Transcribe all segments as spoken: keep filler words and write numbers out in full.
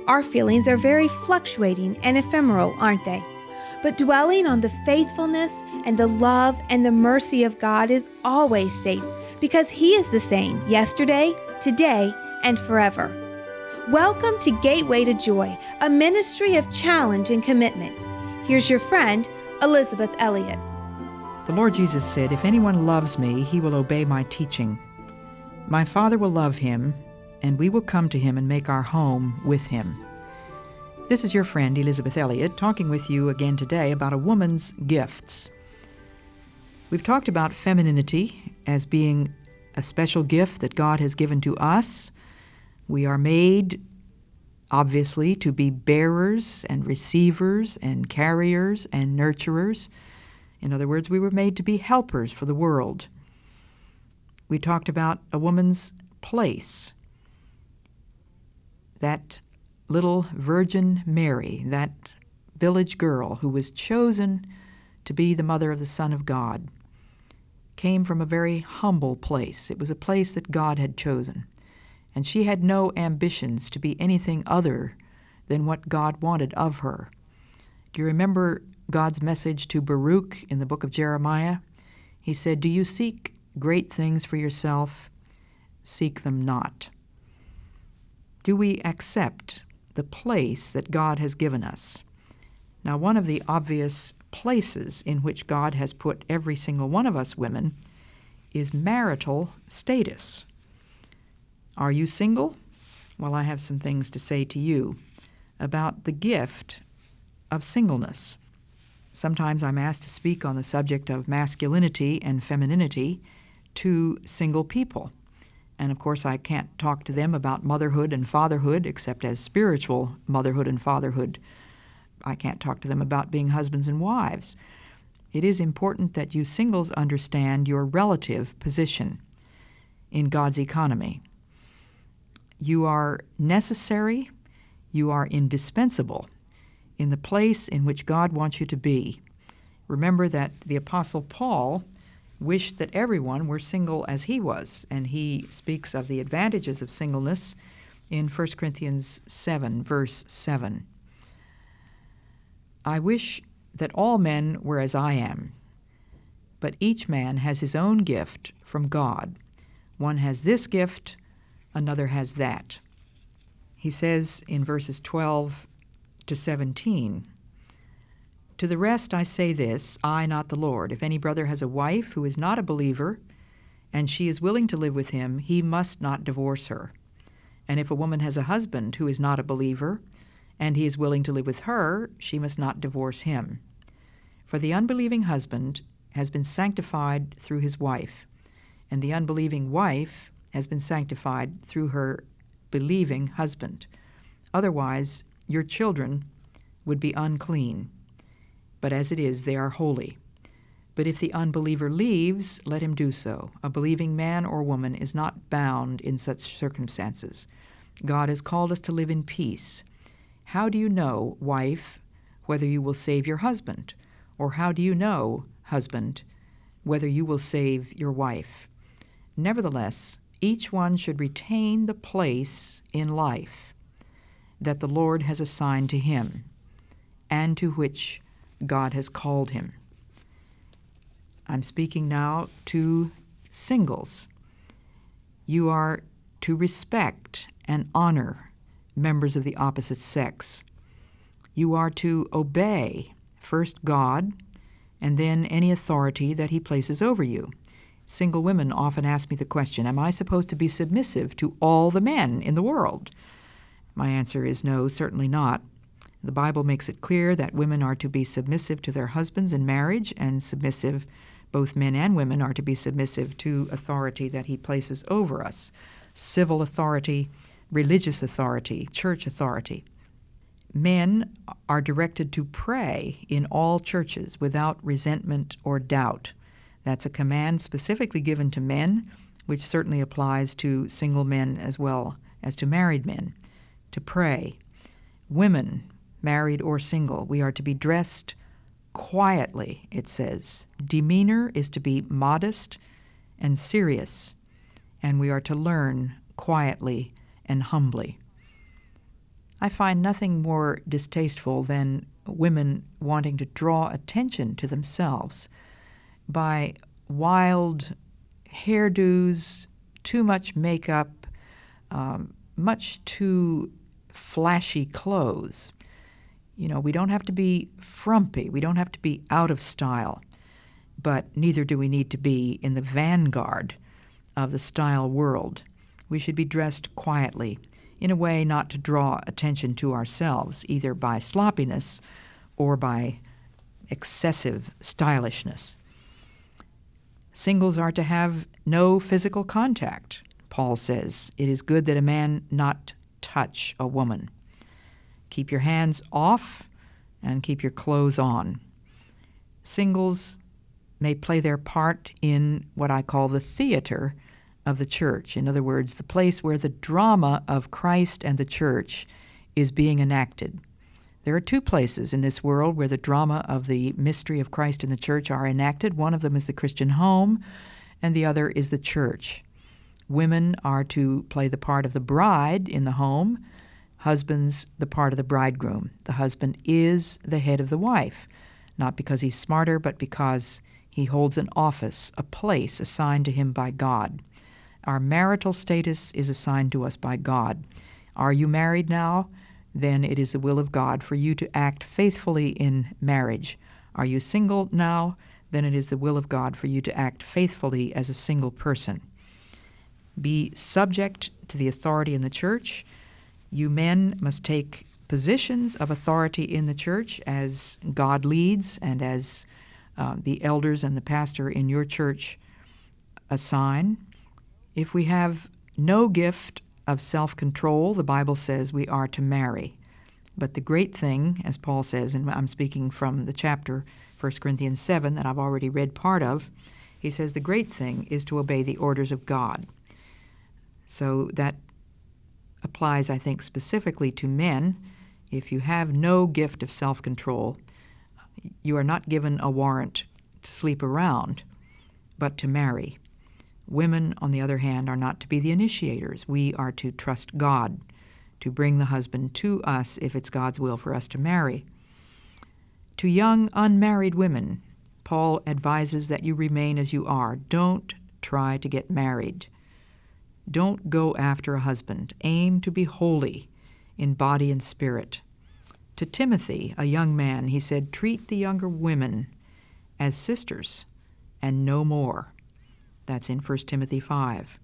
Our feelings are very fluctuating and ephemeral, aren't they? But dwelling on the faithfulness and the love and the mercy of God is always safe because He is the same yesterday, today, and forever. Welcome to Gateway to Joy, a ministry of challenge and commitment. Here's your friend, Elizabeth Elliot. The Lord Jesus said, "If anyone loves me, he will obey my teaching. My Father will love him, and we will come to him and make our home with him." This is your friend, Elizabeth Elliot, talking with you again today about a woman's gifts. We've talked about femininity as being a special gift that God has given to us. We are made, obviously, to be bearers and receivers and carriers and nurturers. In other words, we were made to be helpers for the world. We talked about a woman's place. That little Virgin Mary, that village girl who was chosen to be the mother of the Son of God, came from a very humble place. It was a place that God had chosen. And she had no ambitions to be anything other than what God wanted of her. Do you remember God's message to Baruch in the book of Jeremiah? He said, "Do you seek great things for yourself? Seek them not." Do we accept the place that God has given us? Now, one of the obvious places in which God has put every single one of us women is marital status. Are you single? Well, I have some things to say to you about the gift of singleness. Sometimes I'm asked to speak on the subject of masculinity and femininity to single people. And of course, I can't talk to them about motherhood and fatherhood except as spiritual motherhood and fatherhood. I can't talk to them about being husbands and wives. It is important that you singles understand your relative position in God's economy. You are necessary, you are indispensable in the place in which God wants you to be. Remember that the Apostle Paul wished that everyone were single as he was, and he speaks of the advantages of singleness in First Corinthians seven, verse seven. "I wish that all men were as I am, but each man has his own gift from God. One has this gift, another has that." He says in verses twelve to seventeen, "To the rest I say this, I, not the Lord. If any brother has a wife who is not a believer, and she is willing to live with him, he must not divorce her. And if a woman has a husband who is not a believer, and he is willing to live with her, she must not divorce him. For the unbelieving husband has been sanctified through his wife, and the unbelieving wife has been sanctified through her believing husband. Otherwise, your children would be unclean, but as it is, they are holy. But if the unbeliever leaves, let him do so. A believing man or woman is not bound in such circumstances. God has called us to live in peace. How do you know, wife, whether you will save your husband? Or how do you know, husband, whether you will save your wife? Nevertheless, each one should retain the place in life that the Lord has assigned to him, and to which God has called him." I'm speaking now to singles. You are to respect and honor members of the opposite sex. You are to obey first God and then any authority that he places over you. Single women often ask me the question, am I supposed to be submissive to all the men in the world? My answer is no, certainly not. The Bible makes it clear that women are to be submissive to their husbands in marriage, and submissive, both men and women are to be submissive to authority that he places over us. Civil authority, religious authority, church authority. Men are directed to pray in all churches without resentment or doubt. That's a command specifically given to men, which certainly applies to single men as well as to married men, to pray. Women, married or single, we are to be dressed quietly, it says. Demeanor is to be modest and serious, and we are to learn quietly and humbly. I find nothing more distasteful than women wanting to draw attention to themselves by wild hairdos, too much makeup, um, much too flashy clothes. You know, we don't have to be frumpy. We don't have to be out of style. But neither do we need to be in the vanguard of the style world. We should be dressed quietly, in a way not to draw attention to ourselves, either by sloppiness or by excessive stylishness. Singles are to have no physical contact. Paul says, it is good that a man not touch a woman. Keep your hands off and keep your clothes on. Singles may play their part in what I call the theater of the church. In other words, the place where the drama of Christ and the church is being enacted. There are two places in this world where the drama of the mystery of Christ and the church are enacted. One of them is the Christian home, and the other is the church. Women are to play the part of the bride in the home, husbands the part of the bridegroom. The husband is the head of the wife, not because he's smarter, but because he holds an office, a place assigned to him by God. Our marital status is assigned to us by God. Are you married now? Then it is the will of God for you to act faithfully in marriage. Are you single now? Then it is the will of God for you to act faithfully as a single person. Be subject to the authority in the church. You men must take positions of authority in the church as God leads and as uh, the elders and the pastor in your church assign. If we have no gift of self-control, the Bible says we are to marry. But the great thing, as Paul says, and I'm speaking from the chapter, First Corinthians seven, that I've already read part of, he says the great thing is to obey the orders of God. So that applies, I think, specifically to men. If you have no gift of self-control, you are not given a warrant to sleep around, but to marry. Women, on the other hand, are not to be the initiators. We are to trust God to bring the husband to us if it's God's will for us to marry. To young unmarried women, Paul advises that you remain as you are. Don't try to get married. Don't go after a husband. Aim to be holy in body and spirit. To Timothy, a young man, he said, treat the younger women as sisters and no more. That's in First Timothy five.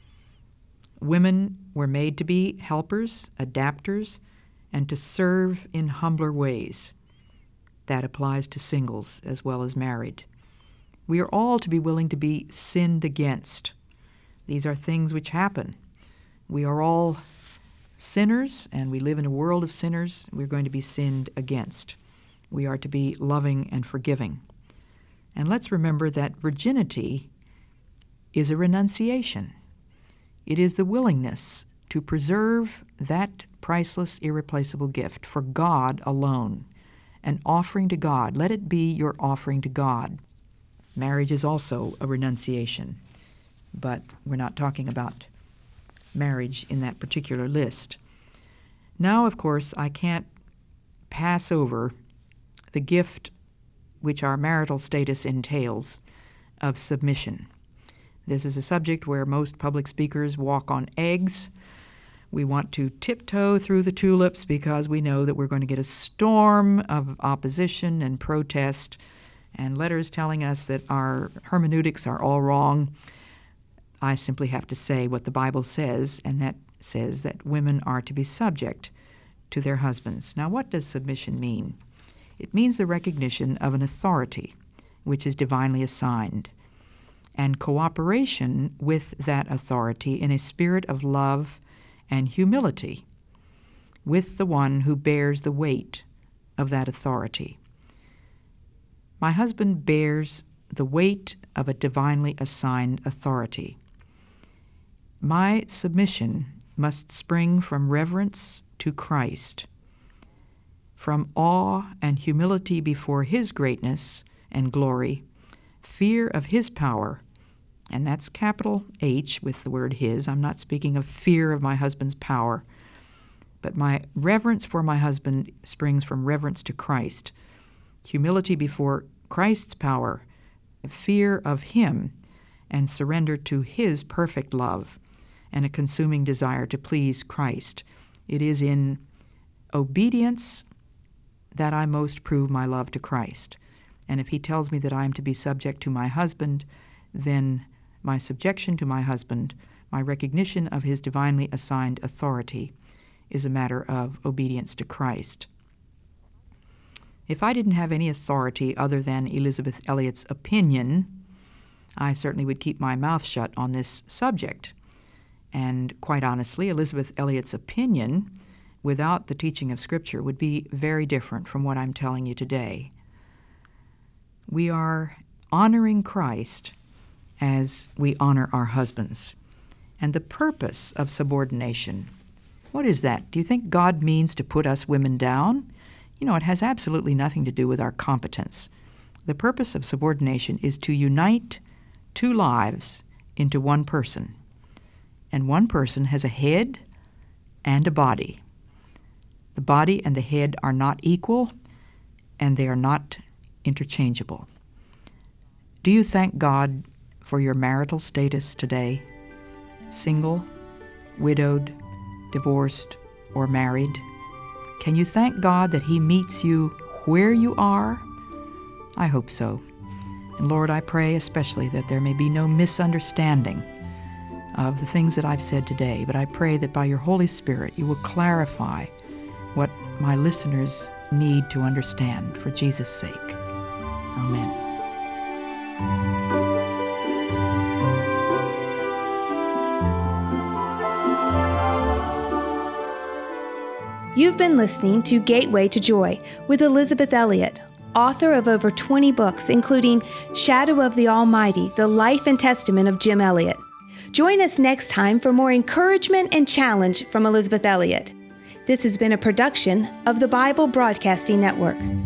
Women were made to be helpers, adapters, and to serve in humbler ways. That applies to singles as well as married. We are all to be willing to be sinned against. These are things which happen. We are all sinners, and we live in a world of sinners. We're going to be sinned against. We are to be loving and forgiving. And let's remember that virginity is a renunciation. It is the willingness to preserve that priceless, irreplaceable gift for God alone, an offering to God. Let it be your offering to God. Marriage is also a renunciation, but we're not talking about marriage in that particular list. Now, of course, I can't pass over the gift which our marital status entails of submission. This is a subject where most public speakers walk on eggs. We want to tiptoe through the tulips because we know that we're going to get a storm of opposition and protest and letters telling us that our hermeneutics are all wrong. I simply have to say what the Bible says, and that says that women are to be subject to their husbands. Now, what does submission mean? It means the recognition of an authority which is divinely assigned, and cooperation with that authority in a spirit of love and humility with the one who bears the weight of that authority. My husband bears the weight of a divinely assigned authority. My submission must spring from reverence to Christ, from awe and humility before His greatness and glory, fear of His power, and that's capital H with the word His. I'm not speaking of fear of my husband's power, But my reverence for my husband springs from reverence to Christ, humility before Christ's power, fear of him, and surrender to his perfect love, and a consuming desire to please Christ. It is in obedience that I most prove my love to Christ. And if he tells me that I am to be subject to my husband, then my subjection to my husband, my recognition of his divinely assigned authority, is a matter of obedience to Christ. If I didn't have any authority other than Elisabeth Elliot's opinion, I certainly would keep my mouth shut on this subject. And quite honestly, Elisabeth Elliot's opinion, without the teaching of Scripture, would be very different from what I'm telling you today. We are honoring Christ as we honor our husbands. And the purpose of subordination, what is that? Do you think God means to put us women down? You know, it has absolutely nothing to do with our competence. The purpose of subordination is to unite two lives into one person. And one person has a head and a body. The body and the head are not equal, and they are not interchangeable. Do you thank God for your marital status today? Single, widowed, divorced, or married? Can you thank God that he meets you where you are? I hope so. And Lord, I pray especially that there may be no misunderstanding of the things that I've said today, but I pray that by your Holy Spirit you will clarify what my listeners need to understand for Jesus' sake. Amen. You've been listening to Gateway to Joy with Elisabeth Elliot, author of over twenty books, including Shadow of the Almighty, The Life and Testament of Jim Elliot. Join us next time for more encouragement and challenge from Elisabeth Elliot. This has been a production of the Bible Broadcasting Network.